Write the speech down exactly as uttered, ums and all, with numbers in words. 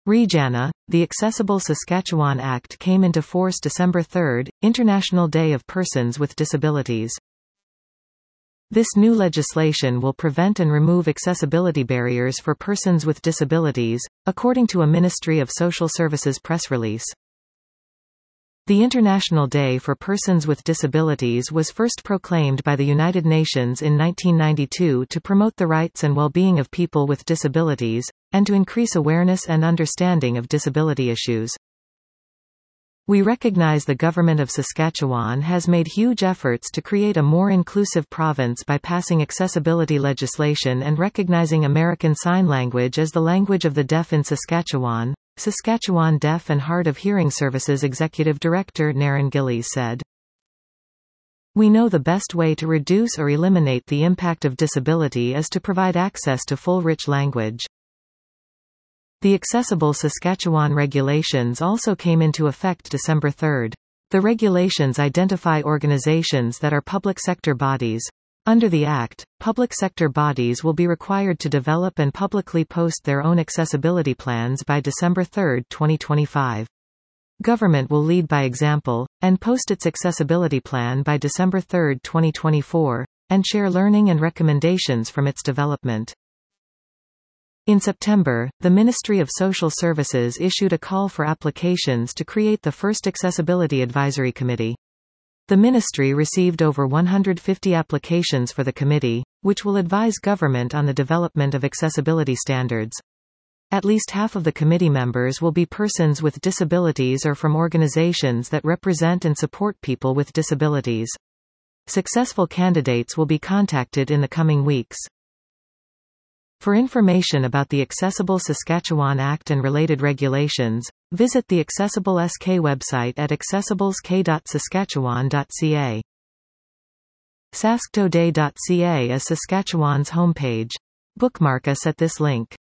Regana, the Accessible Saskatchewan Act came into force December third, International Day of Persons with Disabilities. This new legislation will prevent and remove accessibility barriers for persons with disabilities, according to a Ministry of Social Services press release. The International Day for Persons with Disabilities was first proclaimed by the United Nations in nineteen ninety-two to promote the rights and well-being of people with disabilities, and to increase awareness and understanding of disability issues. We recognize the Government of Saskatchewan has made huge efforts to create a more inclusive province by passing accessibility legislation and recognizing American Sign Language as the language of the deaf in Saskatchewan, Saskatchewan Deaf and Hard of Hearing Services Executive Director Naren Gillies said. We know the best way to reduce or eliminate the impact of disability is to provide access to full rich language. The Accessible Saskatchewan regulations also came into effect December third. The regulations identify organizations that are public sector bodies. Under the Act, public sector bodies will be required to develop and publicly post their own accessibility plans by December third, twenty twenty-five. Government will lead by example, and post its accessibility plan by December third, twenty twenty-four, and share learning and recommendations from its development. In September, the Ministry of Social Services issued a call for applications to create the first Accessibility Advisory Committee. The ministry received over one hundred fifty applications for the committee, which will advise government on the development of accessibility standards. At least half of the committee members will be persons with disabilities or from organizations that represent and support people with disabilities. Successful candidates will be contacted in the coming weeks. For information about the Accessible Saskatchewan Act and related regulations, visit the Accessible S K website at accessibles k dot saskatchewan dot c a. sasktoday dot c a is Saskatchewan's homepage. Bookmark us at this link.